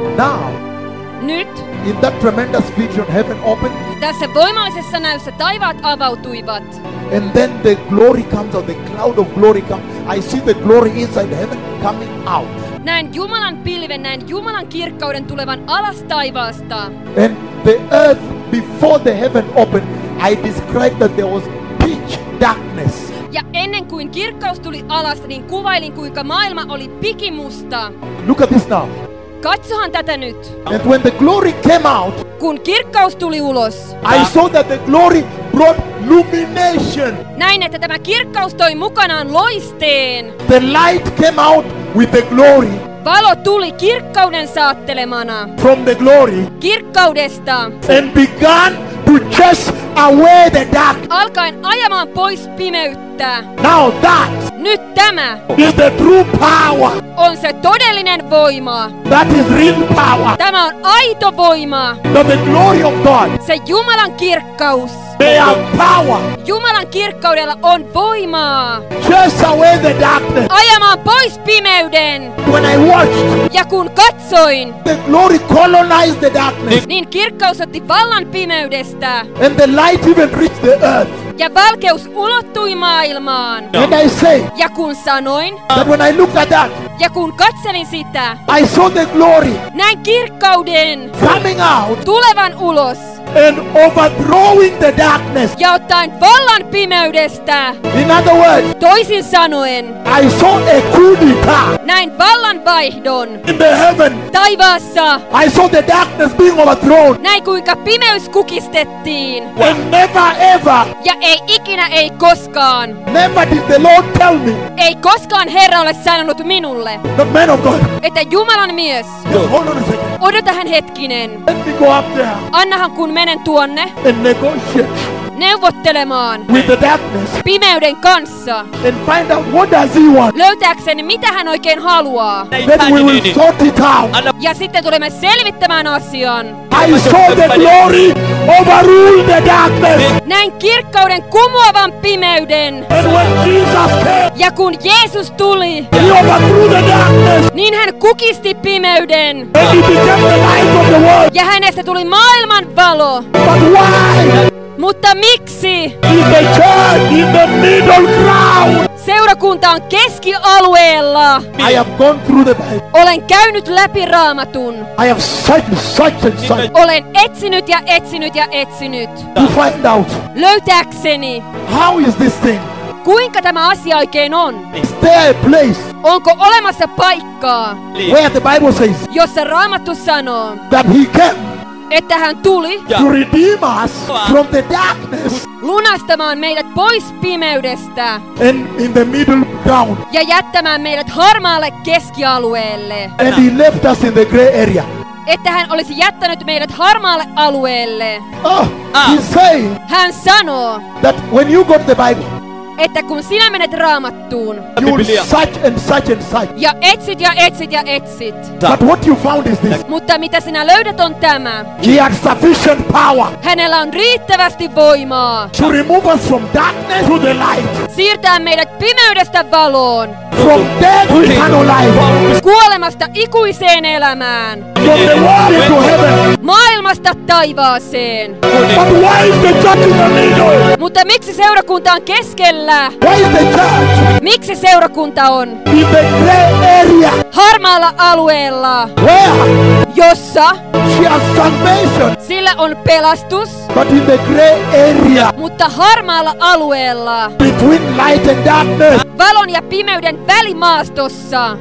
Now, Nyt in that tremendous vision, heaven opened, tässä voimallisessa näyssä taivaat avautuivat. and then the glory comes out, the cloud of glory comes. I see the glory inside heaven coming out. Näin Jumalan pilven, näin Jumalan kirkkauden tulevan alas taivaasta. And the earth, before the heaven opened, I described that there was pitch darkness. Ja ennen kuin kirkkaus tuli alas, niin kuvailin kuinka maailma oli pikimusta. Look at this now. Katsohan tätä nyt. And when the glory came out, Kun kirkkaus tuli ulos, I saw that the glory brought illumination. näin että tämä kirkkaus toi mukanaan loisteen. The light came out with the glory. Valo tuli kirkkauden saattelemana. From the glory Kirkkaudesta. and began to chase away the dark. Alkaen ajamaan pois pimeyttä. Now that Nyt tämä is the true power. on se todellinen voima. That is real power. Tämä on aito voima. That the glory of God. Se Jumalan kirkkaus. They have power. Jumalan kirkkaudella on voimaa. Chase away the darkness. Ajamaan pois pimeyden. When I watched, Ja kun katsoin, the glory colonized the darkness. niin kirkkaus otti vallan pimeydestä. And the light even reached the earth. Ja valkeus ulottui maailmaan. And I say Ja kun sanoin, that when I looked at that, ja kun katselin sitä, I saw the glory näin kirkkauden coming out tulevan ulos. and overthrowing the darkness. Ja ottaen vallan pimeydestä. In other words, Toisin sanoen, I saw a coup d'etat näin vallanvaihdon. in the heaven. Taivaassa, I saw the darkness being overthrown. näin kuinka pimeys kukistettiin. And never ever, Ja ei ikinä, ei koskaan. never did the Lord tell me Ei koskaan Herra ole sanonut minulle, that man of God. että Jumalan mies, Just hold on a second. odotahan hetkinen. Let me go up there Annahan kun menen tuonne and negotiate neuvottelemaan with the darkness pimeyden kanssa. and find out what does he want. Löytääkseni mitä hän oikein haluaa. Then we will sort it out. Ja sitten tulemme selvittämään asian. I saw the glory overrule the darkness. Näin kirkkauden kumoavan pimeyden. And when Jesus came, Ja kun Jeesus tuli, he overthrew the darkness. niin hän kukisti pimeyden. And he became the light of the world. Ja hänestä tuli maailman valo. But why Mutta miksi? is the church in the middle ground? Seurakunta on keskialueella. I have gone through the Bible. Olen käynyt läpi Raamatun. I have searched and searched Olen etsinyt ja etsinyt ja etsinyt. to find out Löytääkseni, how is this thing? kuinka tämä asia oikein on. Is there a place Onko olemassa paikkaa, where the Bible says jossa Raamattu sanoo, that he came että hän tuli to redeem us from the darkness lunastamaan meidät pois pimeydestä and in the middle ground, ja jättämään meidät harmaalle keskialueelle. and he left us in the gray area? Että hän olisi jättänyt meidät harmaalle alueelle. He's saying Hän sanoo, that when you go to the Bible, että kun sinä menet Raamattuun you will search and search and search. ja etsit ja etsit ja etsit, But what you found is this. mutta mitä sinä löydät on tämä. He had sufficient power Hänellä on riittävästi voimaa to remove us from darkness to the light, siirtää meidät pimeydestä valoon, from death to eternal life, kuolemasta ikuiseen elämään, from the world into heaven. maailmasta taivaaseen. But why is the church in the middle? Mutta miksi seurakunta on keskellä? Why is the church Miksi seurakunta on in the gray area harmaalla alueella, where jossa she has salvation, sillä on pelastus, but in the gray area mutta harmaalla alueella, between light and darkness? valon ja pimeyden välimaastossa.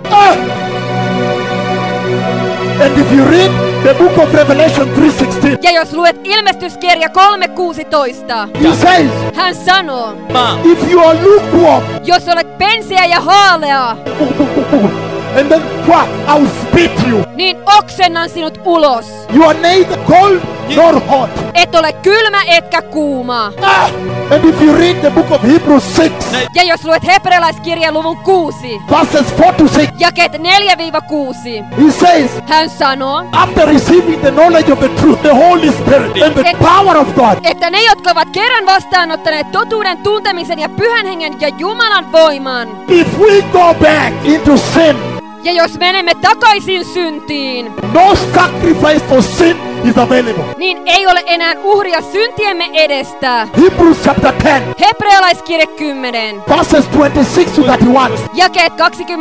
And if you read the book of Revelation 3:16, Ja jos luet ilmestyskirja 3:16, he says, hän sanoo, if you are lukewarm, jos olet penseä ja haalea, and then what? I'll spit you. niin oksennan sinut ulos. You are neither cold nor hot. Et ole kylmä etkä kuuma. And if you read the book of Hebrews 6, Ja jos luet hebrealaiskirjan luvun 6, verses 4-6, jakeet 4-6, he says, hän sanoo, after receiving the knowledge of the truth, the Holy Spirit, and the power of God, että ne, jotka ovat kerran vastaanottaneet totuuden tuntemisen ja pyhän hengen ja Jumalan voiman, if we go back into sin, Ja jos menemme takaisin syntiin, no sacrifice for sin is available. niin ei ole enää uhria syntiemme edestä. Hebrews chapter 10, Hebrealaiskirje 10. verses 26-31. Jakeet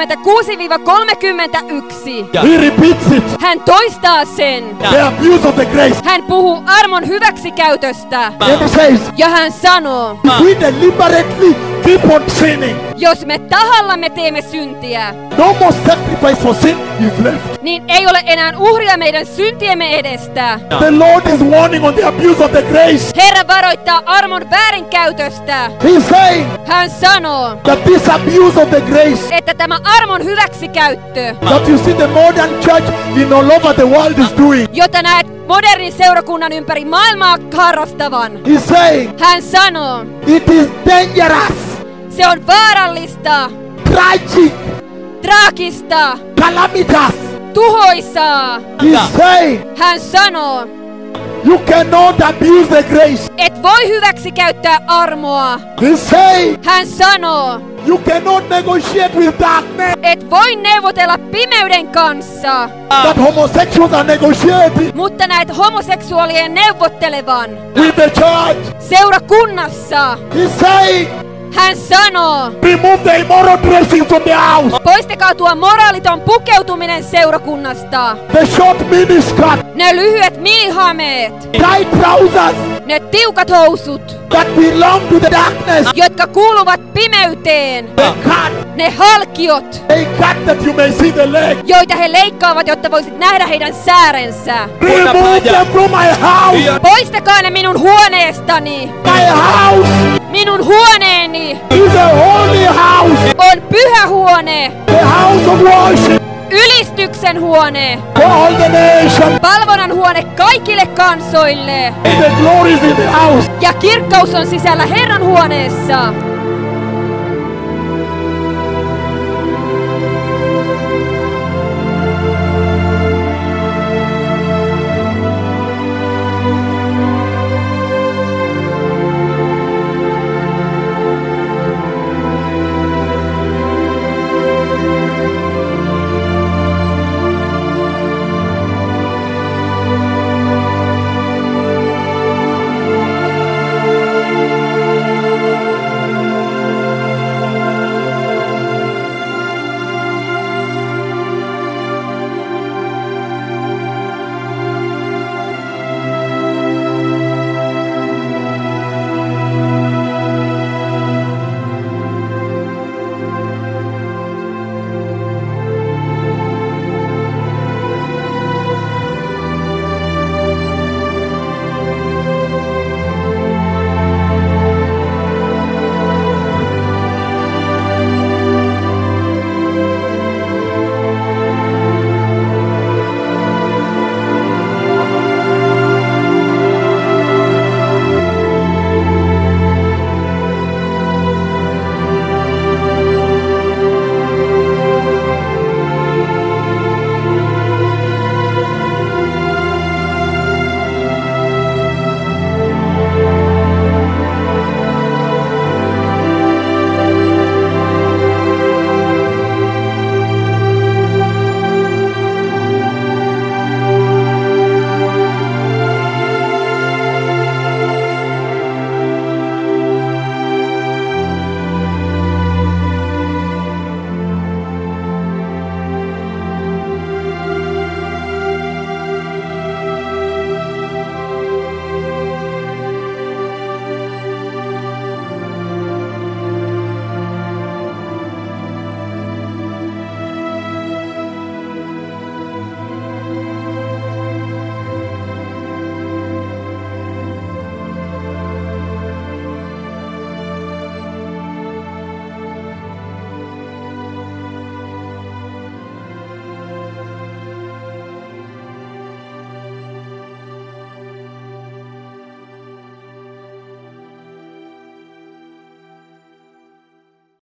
26-31. He repeats it. Hän toistaa sen. The abuse of the grace. Hän puhuu armon hyväksikäytöstä. And he says, Ja hän sanoo, if we deliberately keep on sinning, jos me tahallamme teemme syntiä, no more sacrifice for sin is left. niin ei ole enää uhria meidän syntiemme edestä. The Lord is warning on the abuse of the grace. Herra varoittaa armon väärinkäytöstä. He's saying Hän sanoo, that this abuse of the grace että tämä armon hyväksikäyttö, that you see the modern church in all over the world is doing, jota näet modernin seurakunnan ympäri maailmaa harrastavan. he's saying Hän sanoo, it is dangerous, se on vaarallista, tragic, traagista, calamitous. tuhoisaa. He's saying Hän sanoo, you cannot abuse the grace. et voi hyväksikäyttää armoa. He's saying Hän sanoo, you cannot negotiate with darkness. et voi neuvotella pimeyden kanssa, That homosexuals are negotiating mutta näet homoseksuaalien neuvottelevan with the church. seurakunnassa. He's saying Hän sanoo, remove the immoral dressing from the house. poistakaa tuo moraaliton pukeutuminen seurakunnasta. The short miniskirt, Ne lyhyet minihameet, tight trousers ne tiukat housut, that belong to the darkness. jotka kuuluvat pimeyteen. The cut, Ne halkiot, they cut that you may see the leg. joita he leikkaavat, jotta voisit nähdä heidän säärensä. Remove them from my house. Poistakaa ne minun huoneestani. My house Minun huoneeni is a holy house. on pyhä huone, The house of worship ylistyksen huone, for all the nations. palvonnan huone kaikille kansoille. The glory is in the house. Ja kirkkaus on sisällä Herran huoneessa.